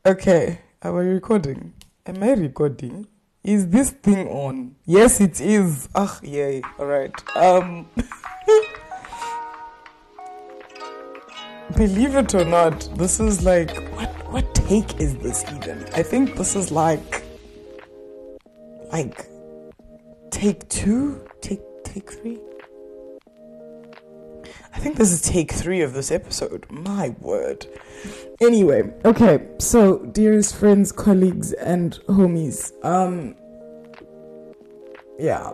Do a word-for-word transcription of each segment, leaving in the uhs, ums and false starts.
Okay, are we recording? Am I recording? Is this thing on? Yes, it is. Ah, yay. All right. Um, believe it or not, this is like what? What take is this even? I think this is like, like, take two, take take three. I think this is take three of this episode. My word. Anyway, okay, so dearest friends, colleagues, and homies, um, yeah.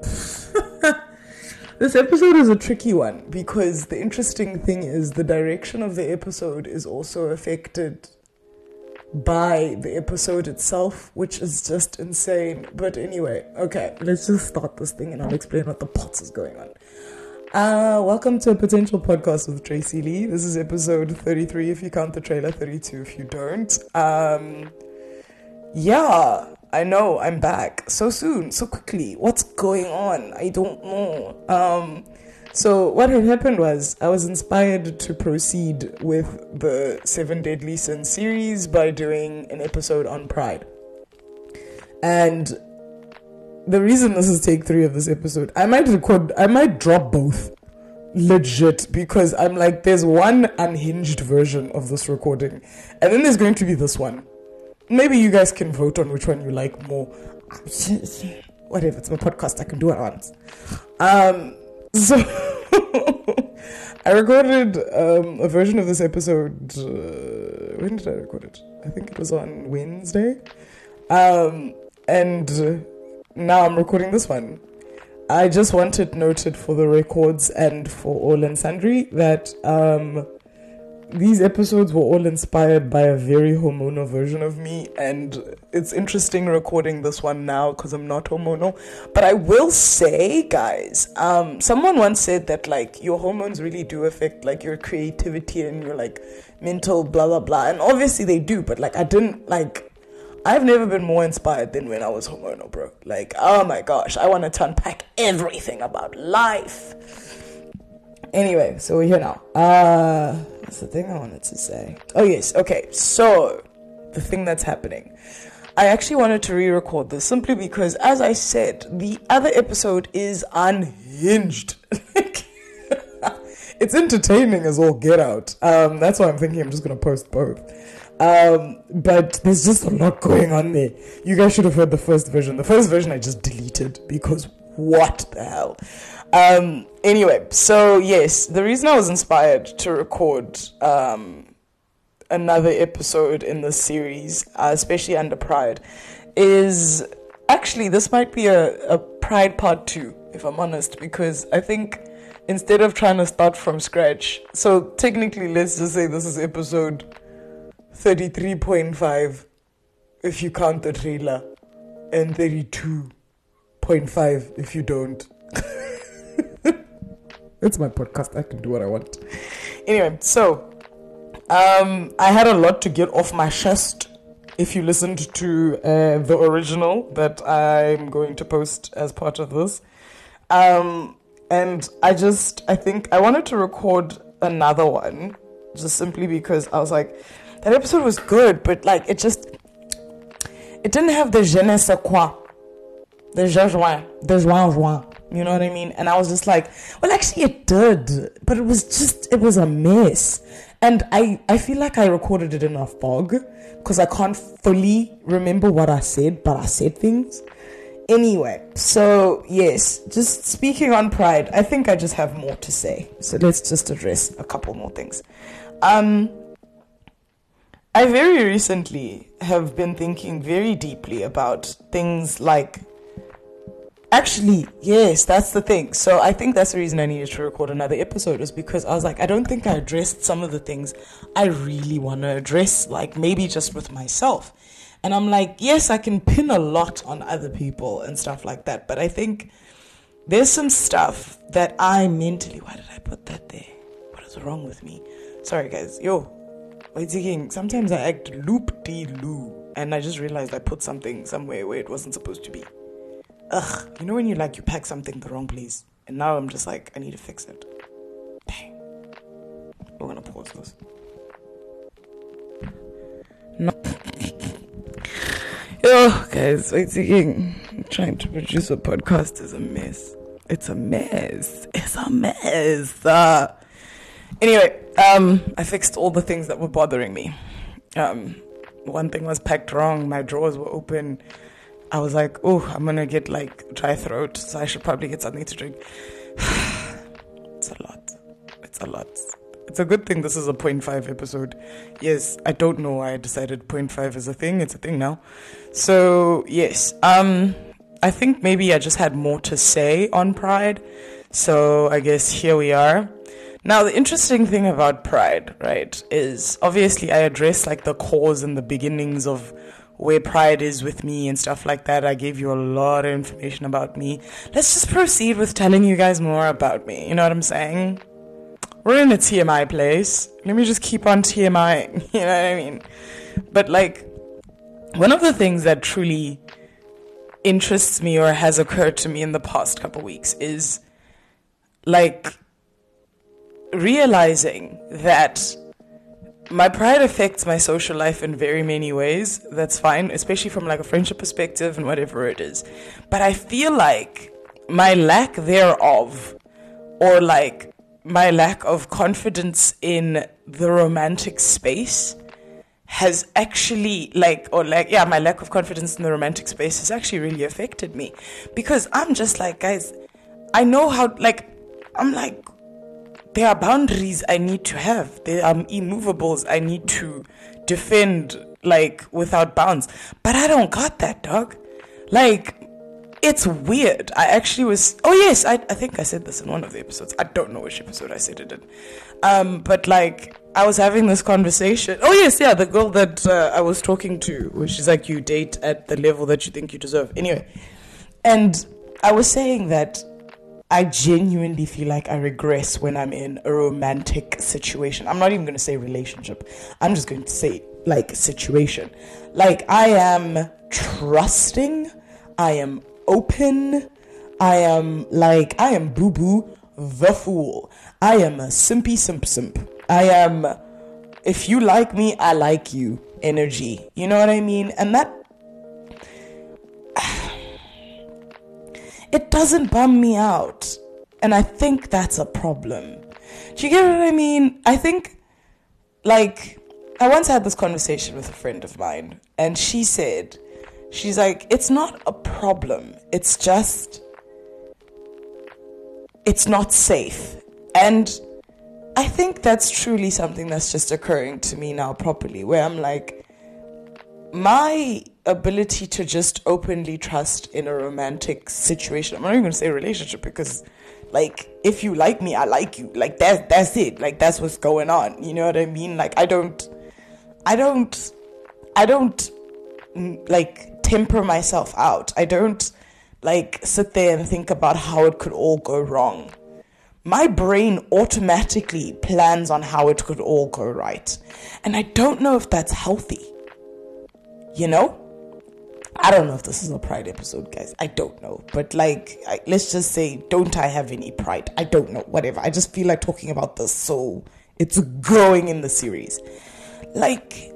This episode is a tricky one because the interesting thing is the direction of the episode is also affected by the episode itself, which is just insane. But anyway, okay, let's just start this thing and I'll explain what the pots is going on. Uh, welcome to a potential podcast with Tracy Lee. This is episode thirty-three if you count the trailer, thirty-two if you don't. Um, yeah, I know, I'm back. So soon, so quickly. What's going on? I don't know. Um, so what had happened was I was inspired to proceed with the Seven Deadly Sins series by doing an episode on Pride. And the reason this is take three of this episode, I might record, I might drop both, legit, because I'm like, there's one unhinged version of this recording, and then there's going to be this one. Maybe you guys can vote on which one you like more. Whatever, it's my podcast, I can do it once. Um, so, I recorded um, a version of this episode, uh, when did I record it? I think it was on Wednesday. Um, and... Uh, Now I'm recording this one. I just want it noted for the records and for all and sundry that um, these episodes were all inspired by a very hormonal version of me, and it's interesting recording this one now because I'm not hormonal. But I will say, guys, um, someone once said that like your hormones really do affect like your creativity and your like mental blah blah blah, and obviously they do. But like I didn't like. I've never been more inspired than when I was hormonal, bro. Like, oh my gosh, I wanted to unpack everything about life. Anyway, so we're here now. Uh, what's the thing I wanted to say? Oh, yes, okay. So, the thing that's happening. I actually wanted to re-record this simply because, as I said, the other episode is unhinged. It's entertaining as all get out. Um, that's why I'm thinking I'm just going to post both. Um, but there's just a lot going on there. You guys should have heard the first version. The first version I just deleted because what the hell? Um, anyway, so yes, the reason I was inspired to record um, another episode in this series, uh, especially under Pride, is actually this might be a, a Pride part two, if I'm honest, because I think instead of trying to start from scratch, so technically let's just say this is episode thirty-three point five if you count the trailer, and thirty-two point five if you don't. It's my podcast, I can do what I want. Anyway, so um, I had a lot to get off my chest. If you listened to uh, the original that I'm going to post as part of this. Um, and I just, I think I wanted to record another one just simply because I was like, that episode was good, but like it just, it didn't have the je ne sais quoi, the je joint, the joint joint, you know what I mean? And I was just like, well, actually it did, but it was just, it was a mess. And I, I feel like I recorded it in a fog because I can't fully remember what I said, but I said things. Anyway, so yes, just speaking on Pride, I think I just have more to say. So let's just address a couple more things. Um... I very recently have been thinking very deeply about things like, actually, yes, that's the thing. So I think that's the reason I needed to record another episode, is because I was like, I don't think I addressed some of the things I really want to address, like maybe just with myself. And I'm like, yes, I can pin a lot on other people and stuff like that, but I think there's some stuff that I mentally, why did I put that there? What is wrong with me? Sorry guys, yo. Thinking, sometimes I act loop-de-loo, and I just realized I put something somewhere where it wasn't supposed to be. Ugh, you know when you like, you pack something the wrong place, and now I'm just like, I need to fix it. Dang. We're gonna pause this. No. Yo, guys, waiting. Trying to produce a podcast is a mess. It's a mess. It's a mess. Uh, anyway, um, I fixed all the things that were bothering me. Um, one thing was packed wrong. My drawers were open. I was like, oh, I'm going to get like dry throat, so I should probably get something to drink. It's a lot. It's a lot. It's a good thing this is a point five episode. Yes, I don't know why I decided point five is a thing. It's a thing now. So, yes. Um, I think maybe I just had more to say on Pride. So, I guess here we are. Now, the interesting thing about Pride, right, is obviously I address like the cause and the beginnings of where Pride is with me and stuff like that. I gave you a lot of information about me. Let's just proceed with telling you guys more about me. You know what I'm saying? We're in a T M I place. Let me just keep on T M I. You know what I mean? But like, one of the things that truly interests me or has occurred to me in the past couple weeks is like realizing that my pride affects my social life in very many ways. That's fine, especially from like a friendship perspective and whatever it is. But I feel like my lack thereof, or like my lack of confidence in the romantic space has actually like, or like, yeah, my lack of confidence in the romantic space has actually really affected me. Because I'm just like, guys, I know how, like, I'm like, there are boundaries I need to have. There are immovables I need to defend, like, without bounds. But I don't got that, dog. Like, it's weird. I actually was... Oh, yes, I, I think I said this in one of the episodes. I don't know which episode I said it in. Um, but, like, I was having this conversation. Oh, yes, yeah, the girl that uh, I was talking to, which is like, you date at the level that you think you deserve. Anyway. And I was saying that I genuinely feel like I regress when I'm in a romantic situation. I'm not even going to say relationship. I'm just going to say, like, situation. Like, I am trusting. I am open. I am, like, I am boo-boo the fool. I am a simpy simp simp. I am, if you like me, I like you energy. You know what I mean? And that, it doesn't bum me out. And I think that's a problem. Do you get what I mean? I think, like, I once had this conversation with a friend of mine, and she said, she's like, it's not a problem. It's just, it's not safe. And I think that's truly something that's just occurring to me now properly, where I'm like, my ability to just openly trust in a romantic situation, I'm not even going to say relationship, because, like, if you like me, I like you. Like, that, that's it. Like, that's what's going on. You know what I mean? Like, I don't, I don't, I don't, like, temper myself out. I don't, like, sit there and think about how it could all go wrong. My brain automatically plans on how it could all go right. And I don't know if that's healthy. You know? I don't know if this is a pride episode, guys. I don't know. But, like, I, let's just say, don't I have any pride? I don't know. Whatever. I just feel like talking about this, so it's growing in the series. Like,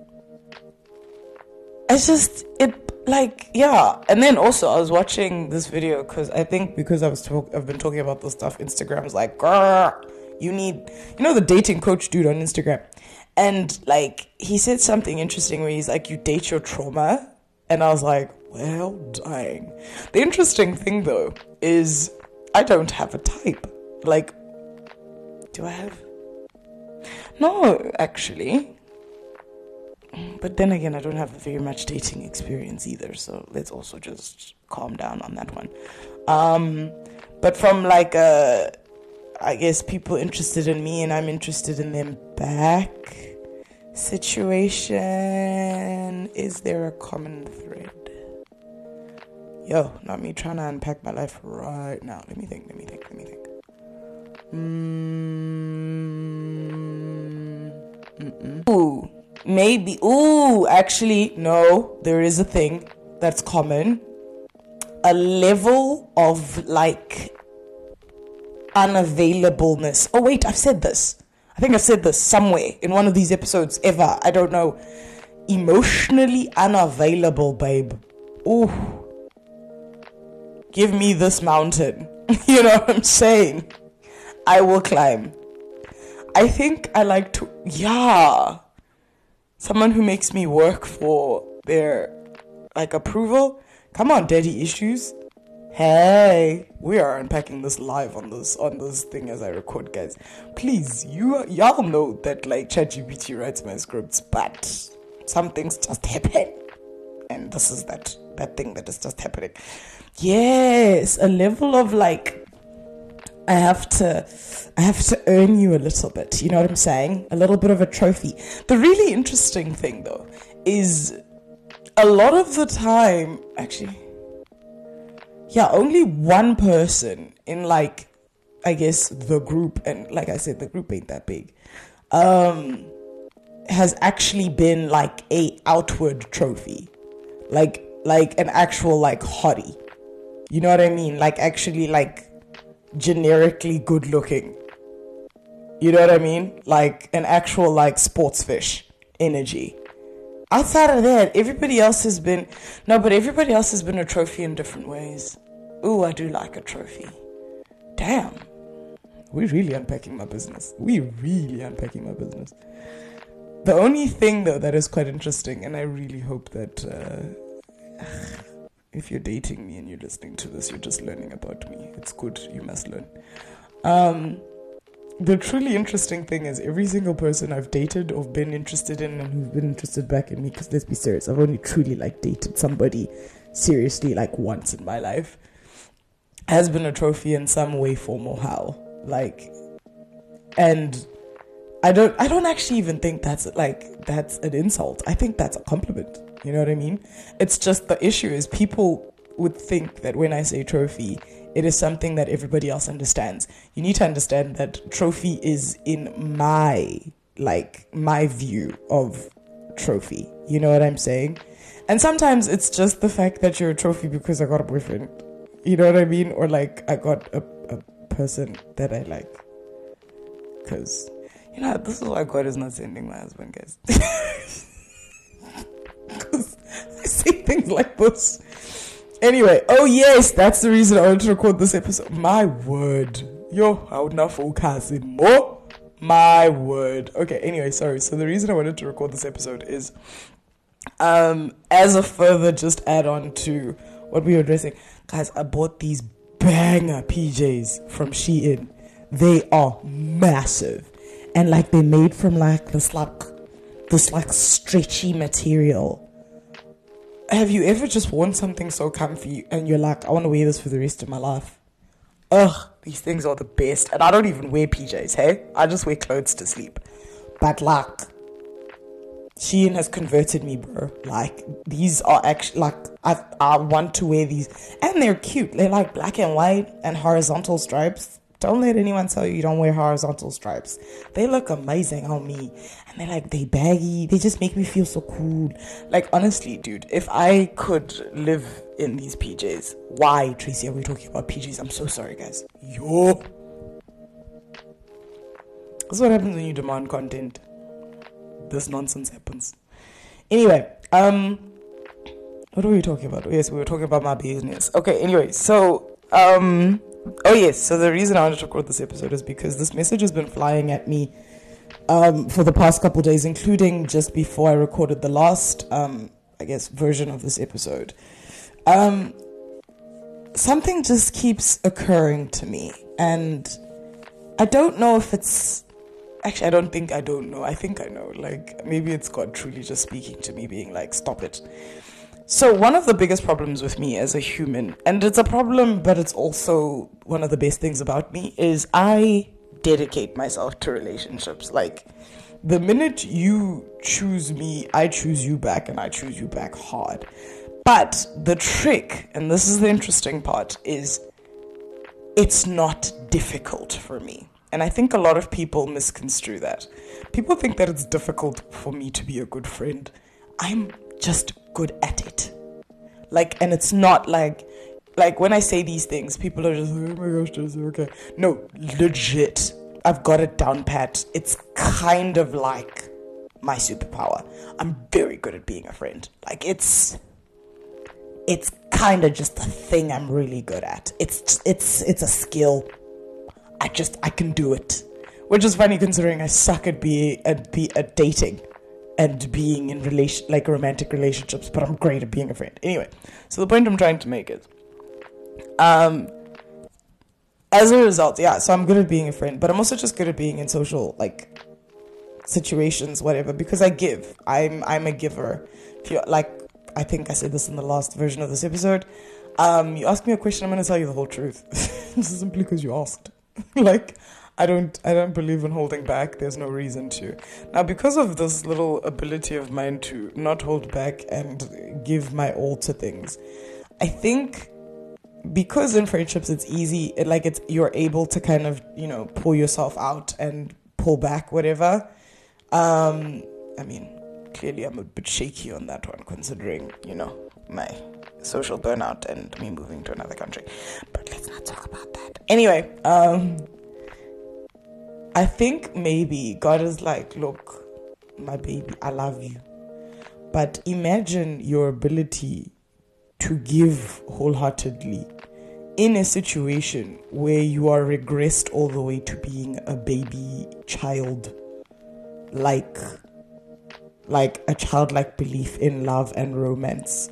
it's just, it, like, yeah. And then also, I was watching this video, because I think because I was talk, I've been talking about this stuff, Instagram's like, grrr, you need, you know, the dating coach dude on Instagram. And, like, he said something interesting where he's like, you date your trauma. And I was like, well, dang. The interesting thing, though, is I don't have a type. Like, do I have? No, actually. But then again, I don't have very much dating experience either. So let's also just calm down on that one. Um, but from, like, a, I guess, people interested in me and I'm interested in them back situation, is there a common thread? Yo, not me trying to unpack my life right now. Let me think, let me think, let me think. Mm, ooh, maybe, ooh, actually, no, there is a thing that's common. A level of, like, unavailableness. Oh, wait, I've said this. I think I've said this somewhere in one of these episodes ever. I don't know. emotionally unavailable, babe. Ooh. Give me this mountain. You know what I'm saying? I will climb. I think I like to, yeah. Someone who makes me work for their, like, approval. Come on, daddy issues. Hey, we are unpacking this live on this on this thing as I record, guys. Please, you y'all know that like ChatGPT writes my scripts, but some things just happen, and this is that that thing that is just happening. Yes, a level of like, I have to, I have to earn you a little bit. You know what I'm saying? A little bit of a trophy. The really interesting thing though is a lot of the time, actually. Yeah, only one person in like, I guess the group, and like I said, the group ain't that big, um, has actually been like a outward trophy, like like an actual like hottie. You know what I mean? Like actually like generically good looking. You know what I mean? Like an actual like sports fish energy. Outside of that, everybody else has been, no, but everybody else has been a trophy in different ways. Ooh, I do like a trophy. Damn. We're really unpacking my business. We're really unpacking my business. The only thing, though, that is quite interesting, and I really hope that uh, if you're dating me and you're listening to this, you're just learning about me. It's good. You must learn. Um... The truly interesting thing is every single person I've dated or been interested in and who've been interested back in me, because let's be serious, I've only truly like dated somebody seriously like once in my life, has been a trophy in some way, form or how. Like, and I don't, I don't actually even think that's like, that's an insult. I think that's a compliment. You know what I mean? It's just the issue is people would think that when I say trophy, it is something that everybody else understands. You need to understand that trophy is in my, like, my view of trophy. You know what I'm saying? And sometimes it's just the fact that you're a trophy because I got a boyfriend. You know what I mean? Or, like, I got a, a person that I like. Because, you know, this is why God is not sending my husband, guys. Because I say things like this. Anyway, oh yes, that's the reason I wanted to record this episode. My word. Yo, I would not focus more. My word. Okay, anyway, sorry. So the reason I wanted to record this episode is um, as a further just add on to what we were addressing. Guys, I bought these banger P Js from Shein. They are massive. And like they're made from like this like, this like stretchy material. Have you ever just worn something so comfy and you're like, I want to wear this for the rest of my life? Ugh, these things are the best. And I don't even wear P Js, hey? I just wear clothes to sleep. But like, Shein has converted me, bro. Like, these are actually, like, I I want to wear these. And they're cute. They're like black and white and horizontal stripes. Don't let anyone tell you you don't wear horizontal stripes. They look amazing on me. And they're like, they baggy. They just make me feel so cool. Like, honestly, dude, if I could live in these P Js, why, Tracy, are we talking about P Js? I'm so sorry, guys. Yo. This is what happens when you demand content. This nonsense happens. Anyway, um, what were we talking about? Oh, yes, we were talking about my business. Okay, anyway, so, um... Oh yes, so the reason I wanted to record this episode is because this message has been flying at me um, for the past couple days, including just before I recorded the last, um, I guess, version of this episode. Um, something just keeps occurring to me, and I don't know if it's... Actually, I don't think I don't know. I think I know. Like, maybe it's God truly just speaking to me, being like, stop it. So one of the biggest problems with me as a human, and it's a problem, but it's also one of the best things about me, is I dedicate myself to relationships. Like, the minute you choose me, I choose you back, and I choose you back hard. But the trick, and this is the interesting part, is it's not difficult for me. And I think a lot of people misconstrue that. People think that it's difficult for me to be a good friend. I'm just good at it. Like, and it's not like, like when I say these things, people are just like, oh my gosh, this is okay. No, legit. I've got it down pat. It's kind of like my superpower. I'm very good at being a friend. Like, it's it's kind of just a thing I'm really good at. It's it's it's a skill. I just I can do it, which is funny considering I suck at being at be at dating and being in relation like romantic relationships, but I'm great at being a friend. Anyway, so the point I'm trying to make is, um, as a result, yeah. So I'm good at being a friend, but I'm also just good at being in social like situations, whatever, because I give. I'm I'm a giver. If you like, I think I said this in the last version of this episode. Um, you ask me a question, I'm going to tell you the whole truth. This is simply because you asked. Like, I don't, I don't believe in holding back. There's no reason to. Now, because of this little ability of mine to not hold back and give my all to things, I think because in friendships it's easy, it, like it's you're able to kind of, you know, pull yourself out and pull back, whatever. Um, I mean, clearly I'm a bit shaky on that one, considering, you know, my social burnout and me moving to another country. But let's not talk about that. Anyway, um, I think maybe God is like, look, my baby, I love you. But imagine your ability to give wholeheartedly in a situation where you are regressed all the way to being a baby child. Like, like a childlike belief in love and romance.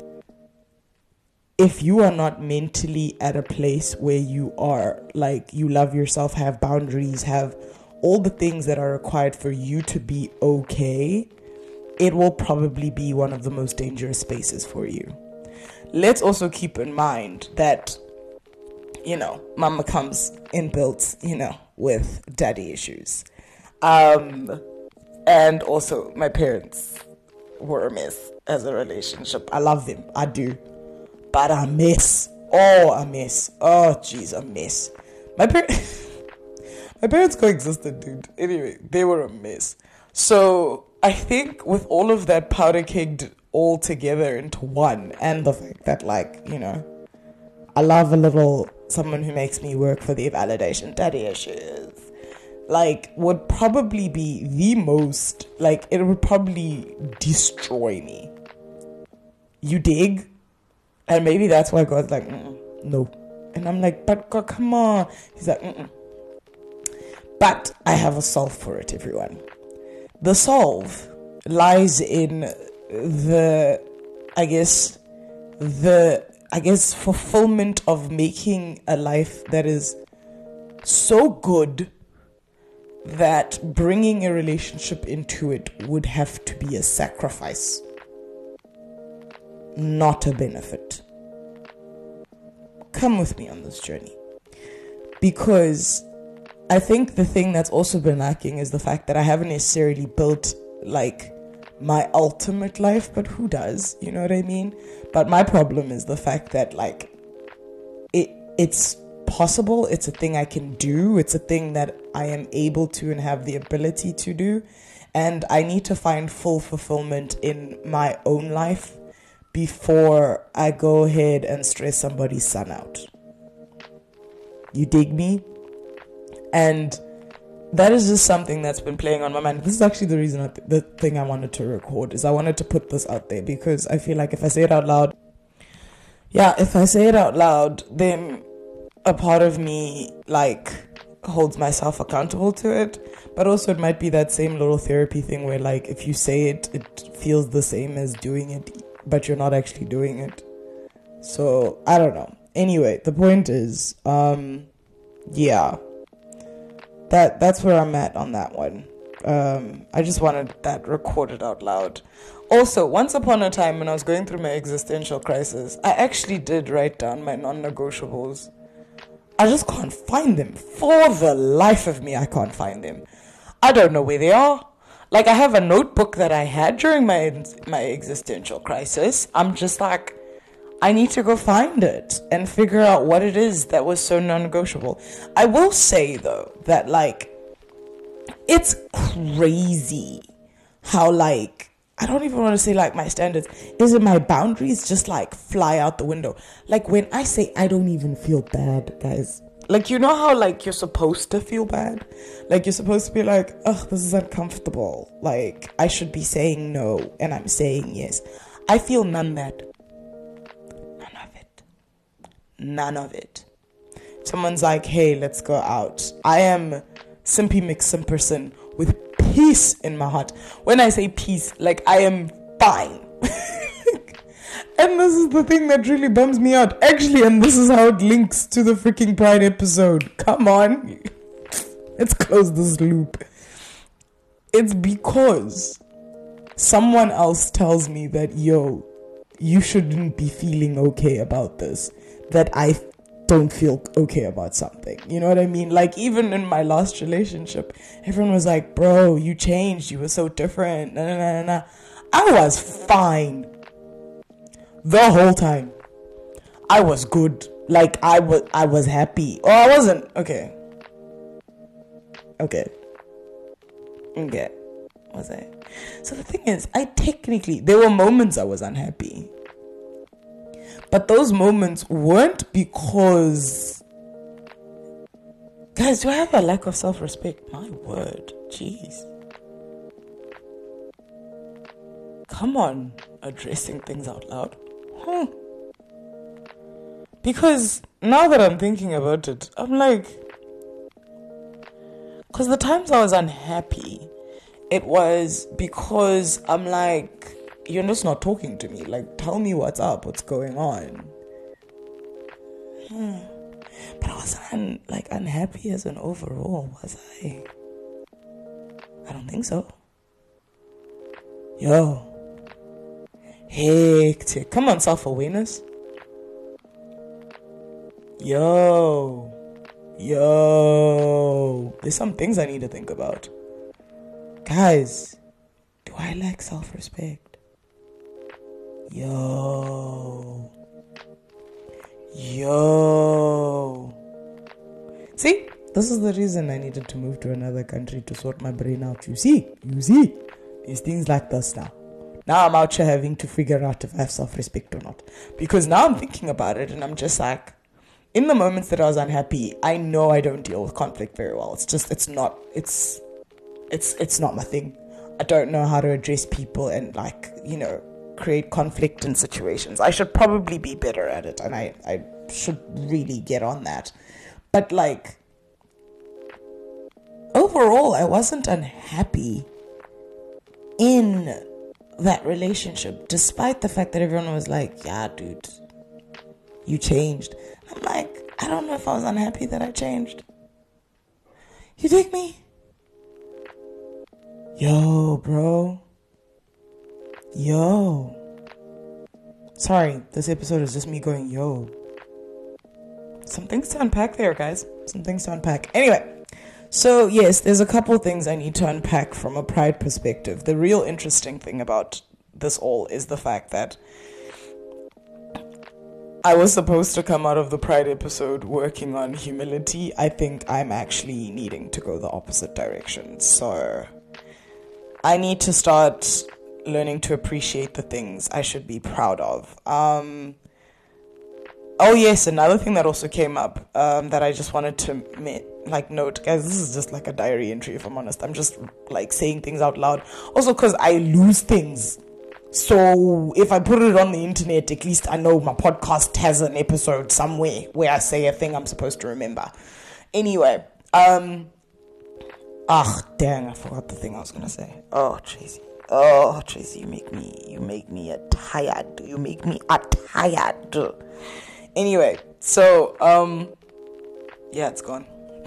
If you are not mentally at a place where you are, like, you love yourself, have boundaries, have all the things that are required for you to be okay, it will probably be one of the most dangerous spaces for you. Let's also keep in mind that, you know, mama comes inbuilt, you know, with daddy issues. Um, and also my parents were a mess as a relationship. I love them. I do. But a mess. Oh, a mess. Oh, jeez, a mess. My parents, my parents coexisted, dude. Anyway, they were a mess. So I think with all of that powder caked all together into one, and the fact that, like, you know, I love a little someone who makes me work for their validation, daddy issues, like, would probably be the most, like, it would probably destroy me. You dig? And maybe that's why God's like, mm-mm, no. And I'm like, but God, come on. He's like, mm-mm. But I have a solve for it, everyone. The solve lies in the, I guess, the, I guess, fulfillment of making a life that is so good that bringing a relationship into it would have to be a sacrifice, not a benefit. Come with me on this journey. Because I think the thing that's also been lacking is the fact that I haven't necessarily built, like, my ultimate life, but who does? You know what I mean? But my problem is the fact that, like, it it's possible. It's a thing I can do. It's a thing that I am able to and have the ability to do. And I need to find full fulfillment in my own life before I go ahead and stress somebody's son out. You dig me? And that is just something that's been playing on my mind. This is actually the reason, I th- the thing I wanted to record, is I wanted to put this out there because I feel like if I say it out loud, yeah, if I say it out loud, then a part of me, like, holds myself accountable to it. But also it might be that same little therapy thing where, like, if you say it, it feels the same as doing it, but you're not actually doing it. So, I don't know. Anyway, the point is, um, yeah, that that's where I'm at on that one. Um, I just wanted that recorded out loud. Also, once upon a time when I was going through my existential crisis, I actually did write down my non-negotiables. I just can't find them. For the life of me, I can't find them. I don't know where they are. Like, I have a notebook that I had during my my existential crisis. I'm just like, I need to go find it and figure out what it is that was so non-negotiable. I will say, though, that, like, it's crazy how, like, I don't even want to say, like, my standards. Is it my boundaries just, like, fly out the window? Like, when I say I don't even feel bad, guys, Like, you know how, like, you're supposed to feel bad? Like, you're supposed to be like, ugh, this is uncomfortable. Like, I should be saying no, and I'm saying yes. I feel none of that. None of it. None of it. Someone's like, hey, let's go out. I am Simpy McSimperson with peace in my heart. When I say peace, like, I am fine. And this is the thing that really bums me out. Actually, and this is how it links to the freaking Pride episode. Come on. Let's close this loop. It's because someone else tells me that, yo, you shouldn't be feeling okay about this. That I don't feel okay about something. You know what I mean? Like, even in my last relationship, everyone was like, bro, you changed. You were so different. Nah, nah, nah, nah. I was fine. The whole time. I was good. Like, I was I was happy. Or I wasn't. Okay. Okay. Okay. Was I? So the thing is, I technically, there were moments I was unhappy. But those moments weren't because... Guys, do I have a lack of self-respect? My word. Jeez. Come on. Addressing things out loud. Hmm. Because now that I'm thinking about it, I'm like, because the times I was unhappy, it was because I'm like, you're just not talking to me. Like, tell me what's up, what's going on. Hmm. But I wasn't un- like unhappy as an overall, was I? I don't think so. Yo. Hectic. Come on, self-awareness. Yo. Yo. There's some things I need to think about. Guys, do I lack self-respect? Yo. Yo. See? This is the reason I needed to move to another country to sort my brain out. You see? You see? There's things like this now. Now I'm out here having to figure out if I have self-respect or not. Because now I'm thinking about it and I'm just like, in the moments that I was unhappy, I know I don't deal with conflict very well. It's just, it's not, it's, it's, it's not my thing. I don't know how to address people and, like, you know, create conflict in situations. I should probably be better at it, and I, I should really get on that. But, like, overall, I wasn't unhappy in that relationship, despite the fact that everyone was like, yeah, dude, you changed. I'm like, I don't know if I was unhappy that I changed. You dig me? Yo, bro. Yo. Sorry, this episode is just me going, yo. Some things to unpack there, guys. Some things to unpack. Anyway. So, yes, there's a couple things I need to unpack from a Pride perspective. The real interesting thing about this all is the fact that I was supposed to come out of the Pride episode working on humility. I think I'm actually needing to go the opposite direction. So, I need to start learning to appreciate the things I should be proud of. Um... Oh yes, another thing that also came up um, that I just wanted to me- like note, guys. This is just like a diary entry, if I'm honest. I'm just like saying things out loud. Also, because I lose things, so if I put it on the internet, at least I know my podcast has an episode somewhere where I say a thing I'm supposed to remember. Anyway, um, ah, dang, I forgot the thing I was gonna say. Oh, Tracy. Oh, Tracy, you make me, you make me a tired. You make me a tired. Anyway, so, um, yeah, it's gone.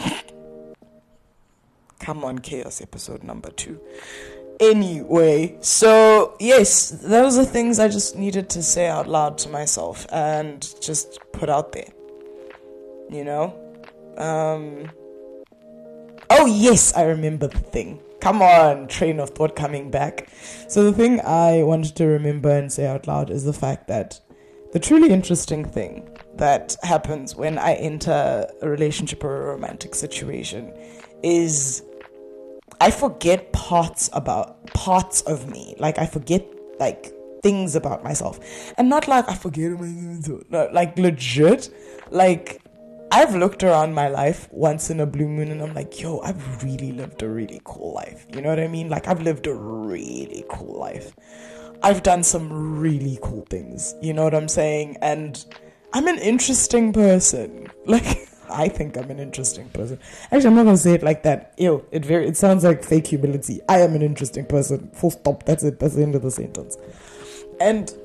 Come on, Chaos episode number two. Anyway, so, yes, those are things I just needed to say out loud to myself and just put out there. You know? Um, oh, yes, I remember the thing. Come on, train of thought coming back. So the thing I wanted to remember and say out loud is the fact that the truly interesting thing that happens when I enter a relationship or a romantic situation is I forget parts about parts of me. Like, I forget, like, things about myself. And not like I forget, no, like, legit. Like, I've looked around my life once in a blue moon and I'm like, yo, I've really lived a really cool life. You know what I mean? Like, I've lived a really cool life. I've done some really cool things. You know what I'm saying? And I'm an interesting person. Like, I think I'm an interesting person. Actually, I'm not going to say it like that. Ew, it very, it sounds like fake humility. I am an interesting person. Full stop. That's it. That's the end of the sentence. And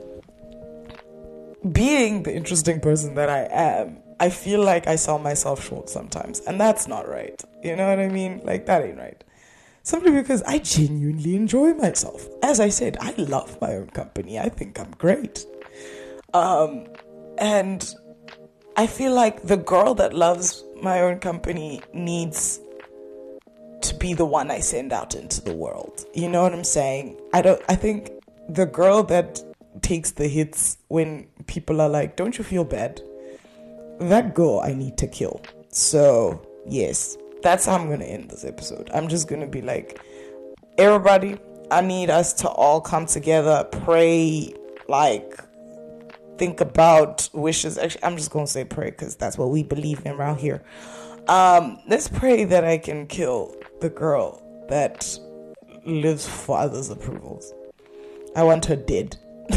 being the interesting person that I am, I feel like I sell myself short sometimes. And that's not right. You know what I mean? Like, that ain't right. Simply because I genuinely enjoy myself. As I said, I love my own company. I think I'm great. Um, and I feel like the girl that loves my own company needs to be the one I send out into the world. You know what I'm saying? I don't, I think the girl that takes the hits when people are like, don't you feel bad? That girl I need to kill. So, yes, that's how I'm going to end this episode. I'm just going to be like, everybody, I need us to all come together, pray, like, think about wishes. Actually, I'm just going to say pray because that's what we believe in around here. Um, let's pray that I can kill the girl that lives for others' approvals. I want her dead.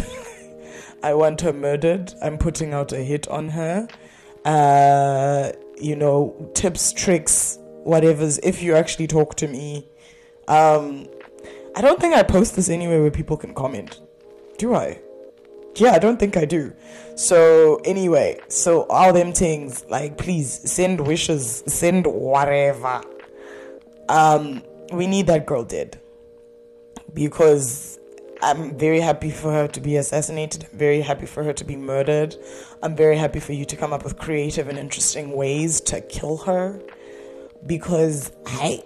I want her murdered. I'm putting out a hit on her. Uh, you know, tips, tricks, whatever's, if you actually talk to me. Um, I don't think I post this anywhere where people can comment. Do I? Yeah, I don't think I do. So anyway, so all them things, like, please send wishes, send whatever. Um, we need that girl dead. Because I'm very happy for her to be assassinated. I'm very happy for her to be murdered. I'm very happy for you to come up with creative and interesting ways to kill her. Because I,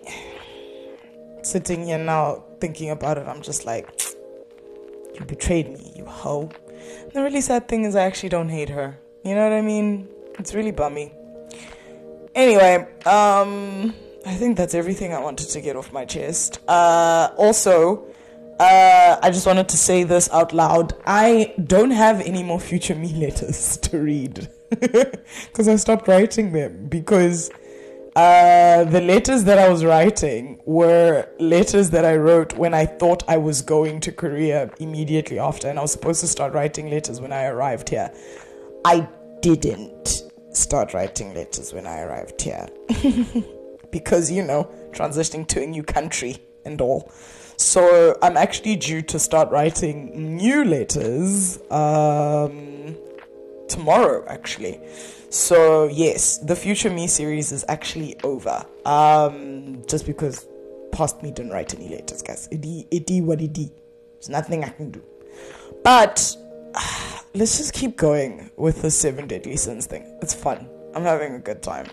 sitting here now thinking about it, I'm just like, you betrayed me, you hoe. And the really sad thing is I actually don't hate her. You know what I mean? It's really bummy. Anyway, um, I think that's everything I wanted to get off my chest. Uh, also, Uh, I just wanted to say this out loud. I don't have any more future me letters to read because I stopped writing them because uh, the letters that I was writing were letters that I wrote when I thought I was going to Korea immediately after, and I was supposed to start writing letters when I arrived here. I didn't start writing letters when I arrived here because, you know, transitioning to a new country and all. So I'm actually due to start writing new letters um, tomorrow, actually. So yes, the Future Me series is actually over. Um, just because past me didn't write any letters, guys. It it what it is. There's nothing I can do. But uh, let's just keep going with the Seven Deadly Sins thing. It's fun. I'm having a good time.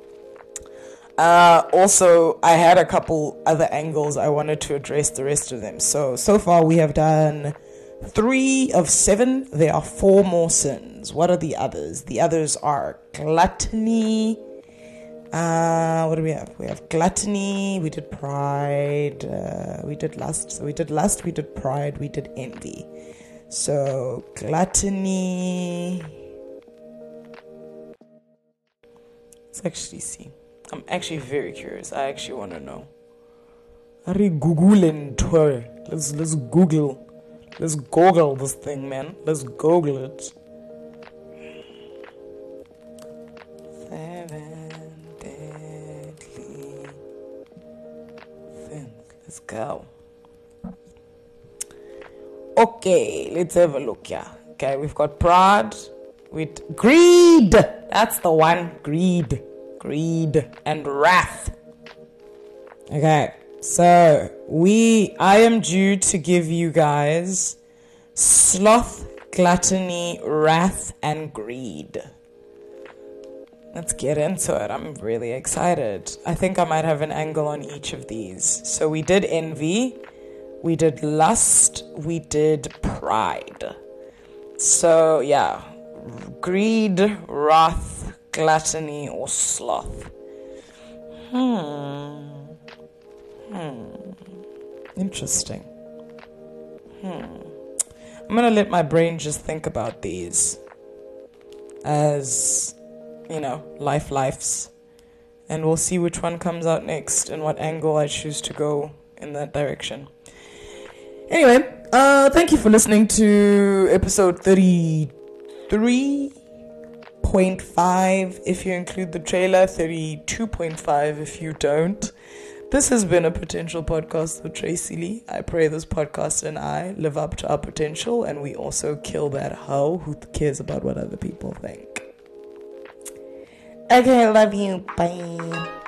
Uh, also, I had a couple other angles I wanted to address the rest of them. So, so far we have done three of seven. There are four more sins. What are the others? The others are gluttony. Uh, what do we have? We have gluttony. We did pride. Uh, we did lust. So we did lust. We did pride. We did envy. So, gluttony. Let's actually see. I'm actually very curious. I actually want to know. Are you Googling Twitter? Let's let's Google. Let's Google this thing, man. Let's Google it. Seven deadly sins. Let's go. Okay, let's have a look here. Okay, we've got pride with greed. That's the one. Greed. Greed and wrath. Okay, so we I am due to give you guys sloth, gluttony, wrath, and greed. Let's get into it. I'm really excited. I think I might have an angle on each of these. So we did envy, we did lust, we did pride. So yeah, greed, wrath, gluttony, or sloth. Hmm. Hmm. Interesting. Hmm. I'm gonna let my brain just think about these as, you know, life lives. And we'll see which one comes out next and what angle I choose to go in that direction. Anyway, uh, thank you for listening to episode thirty-three point five if you include the trailer, thirty-two point five if you don't. This has been a potential podcast with Tracy Lee. I pray this podcast and I live up to our potential, and we also kill that hoe who cares about what other people think. Okay, love you. Bye.